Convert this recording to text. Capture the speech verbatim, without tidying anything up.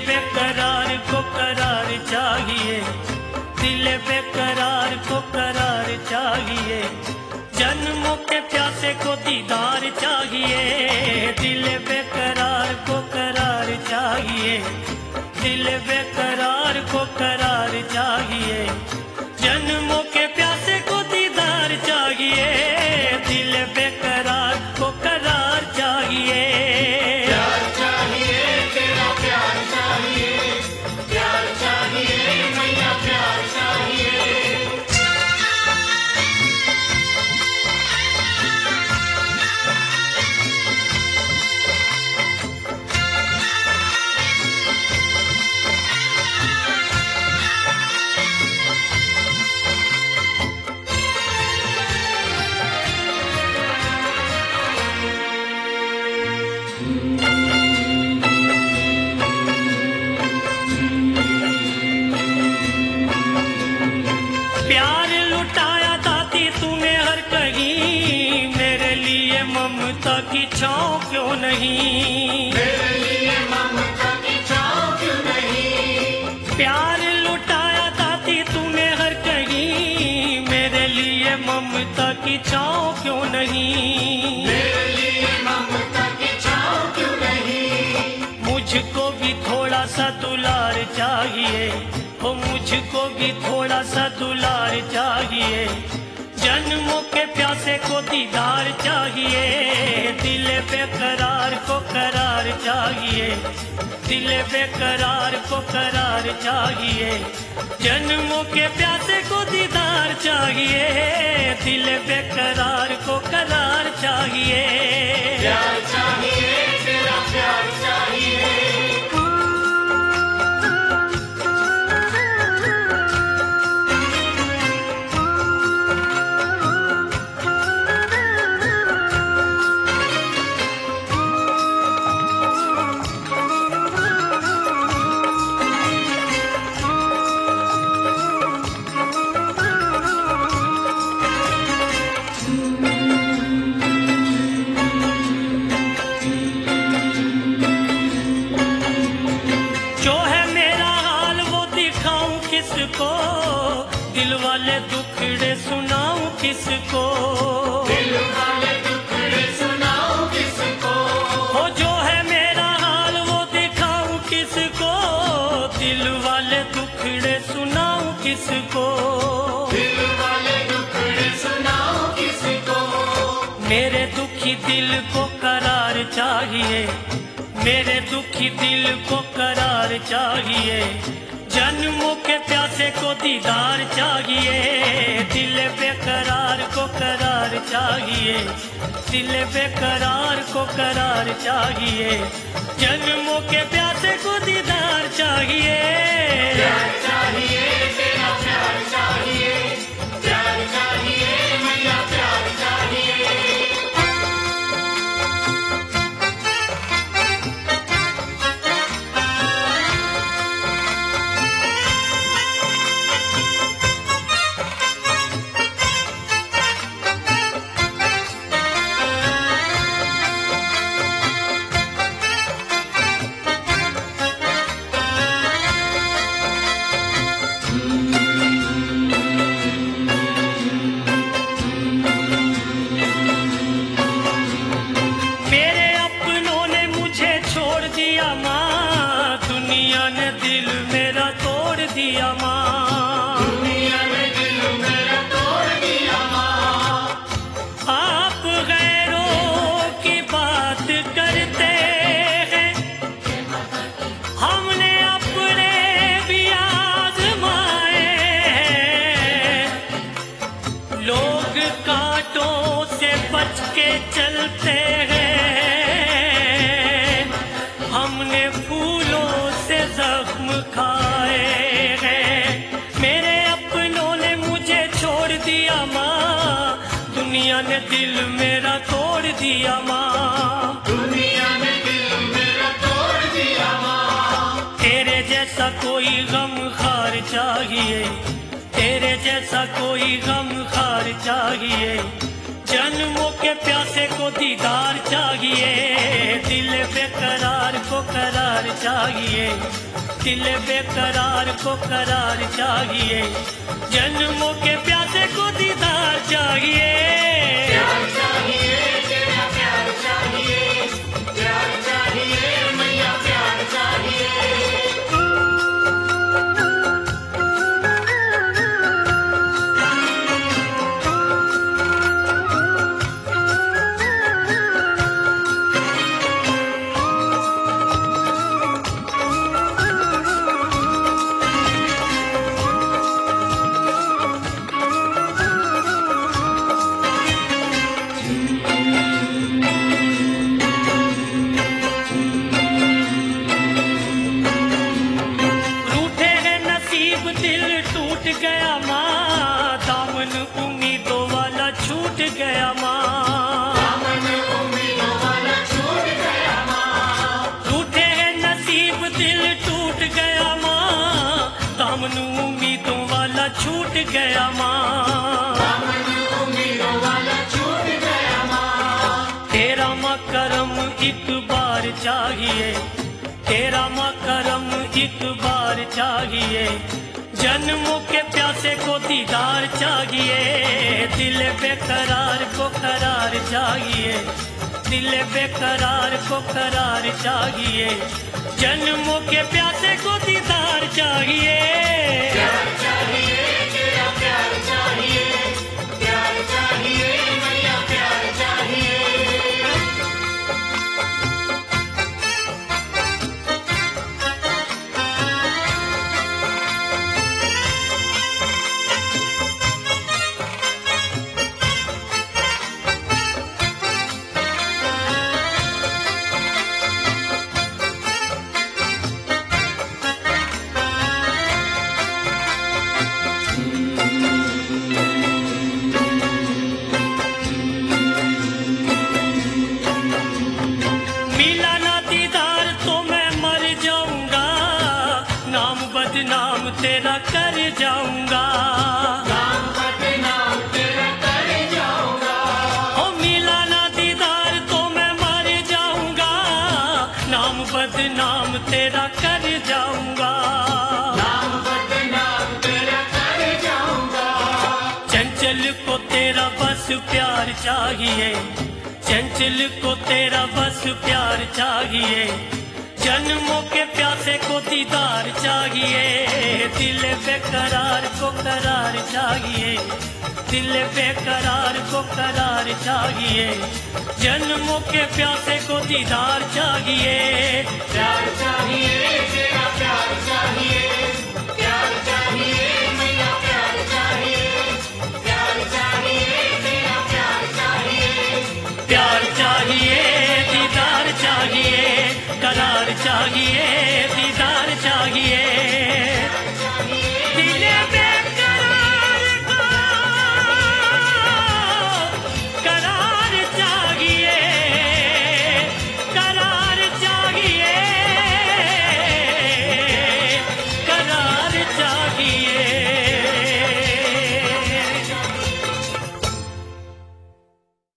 बेकरार को करार चाहिए, दिल बेकरार को करार चाहिए, जन्मों के प्यासे को दीदार चाहिए। दिल बेकरार को करार चाहिए, दिल बेकरार को करार चाहिए, जन्मों के प्यासे को दीदार चाहिए। दिल बेकरार को करार चाहिए। प्यार चाहिए, तेरा प्यार चाहिए, प्यार चाहिए मैया, प्यार चाहिए। प्यार लुटाया दाती तूने हर कहीं, मेरे लिए ममता की छाँव क्यों नहीं? मेरे लिए ममता की छाँव क्यों नहीं? प्यार लुटाया दाती तूने हर कहीं, मेरे लिए ममता की छाँव क्यों नहीं? मेरे लिए ममता की छाँव क्यों नहीं? मुझको भी थोड़ा सा दुलार चाहिए, हो मुझको भी थोड़ा सा दुलार चाहिए, जन्मों के प्यासे को दीदार चाहिए। दिल बेकरार को करार चाहिए, दिल बेकरार को करार चाहिए, जन्मों के प्यासे को दीदार चाहिए। दिल बेकरार को करार चाहिए। प्यार चाहिए, तेरा प्यार चाहिए। किसको दिल वाले दुखड़े सुनाऊं किसको? दिल वाले दुखड़े सुनाऊं किसको? हो जो है मेरा हाल वो दिखाऊं किसको? दिल वाले दुखड़े सुनाऊं किसको? दिल वाले दुखड़े सुनाऊं किसको? मेरे दुखी दिल को करार चाहिए, मेरे दुखी दिल को करार चाहिए, जन्मों के प्यासे को दीदार चाहिए। दिल बेकरार को करार चाहिए, दिल बेकरार को करार चाहिए, जन्मों के प्यासे को दीदार चाहिए। प्यार चाहिए, तेरा प्यार चाहिए, प्यार चाहिए मैया, प्यार चाहिए। दिया माँ, दुनिया ने दिल मेरा तोड़ दिया माँ। आप गैरों की बात करते हैं, हमने अपने भी आजमाए हैं। लोग कांटों से बच के चलते हैं, हमने फूलों से जख्म खाए हैं। मेरे अपनों ने मुझे छोड़ दिया माँ, दुनिया ने दिल मेरा तोड़ दिया माँ, दुनिया ने दिल मेरा तोड़ दिया माँ। तेरे जैसा कोई गम खार चाहिए, तेरे जैसा कोई गम खार चाहिए, जन्मों के प्यासे को दीदार चाहिए, दिल बेकरार को करार चाहिए, दिल बेकरार को करार चाहिए, जन्मों के प्यासे को दीदार चाहिए। प्यार चाहिए तेरा प्यार चाहिए, प्यार चाहिए मैया प्यार चाहिए। रूठे हैं नसीब दिल टूट गया माँ, दामन उम्मीदों वाला छूट गया माँ। दामन उम्मीदों वाला छूट गया माँ, रूठे हैं नसीब दिल टूट गया माँ, दामन उम्मीदों वाला छूट गया माँ। दामन उम्मीदों वाला छूट गया माँ। तेरा माँ करम एक बार चाहिए, तेरा माँ करम एक बार चाहिए, जन्मों के प्यासे को दीदार चाहिए, दिल बेकरार को करार चाहिए, दिल बेकरार को करार चाहिए, जन्मों के प्यासे को दीदार चाहिए। प्यार चाहिए तेरा प्यार चाहिए, प्यार चाहिए मैया प्यार चाहिए। मिला ना दीदार तो मैं मर जाऊंगा, नाम बदनाम तेरा कर जाऊंगा। नाम बदनाम तेरा कर जाऊंगा, ओ मिला ना दीदार तो मैं मर जाऊंगा, नाम बदनाम तेरा कर जाऊंगा। नाम बदनाम तेरा कर जाऊंगा। चंचल को तेरा बस प्यार चाहिए, चंचल को तेरा बस प्यार चाहिए, जन्मों के प्यासे को दीदार चाहिए, दिल बेकरार को करार चाहिए, दिल बेकरार को करार चाहिए, जन्मों के प्यासे को दीदार चाहिए। प्यार चाहिए तेरा प्यार चाहिए, प्यार चाहिए मैया प्यार चाहिए, प्यार चाहिए तेरा प्यार चाहिए। प्यार चाहिए दीदार चाहिए, करार चाहिए, दीदार चाहिए।